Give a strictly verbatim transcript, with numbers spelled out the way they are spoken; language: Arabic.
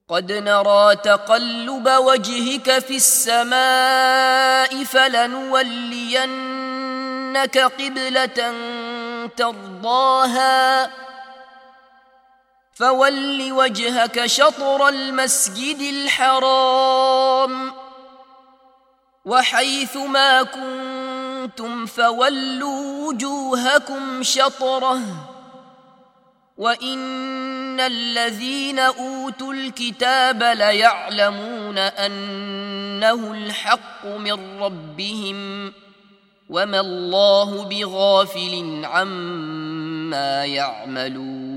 قد نرى تقلب وجهك في السماء فلنولينك قبلة ترضاها فول وجهك شطر المسجد الحرام وحيث ما كنتم فولوا وجوهكم شطره وإن الذين أوتوا الكتاب ليعلمون أنه الحق من ربهم وما الله بغافل عما يعملون.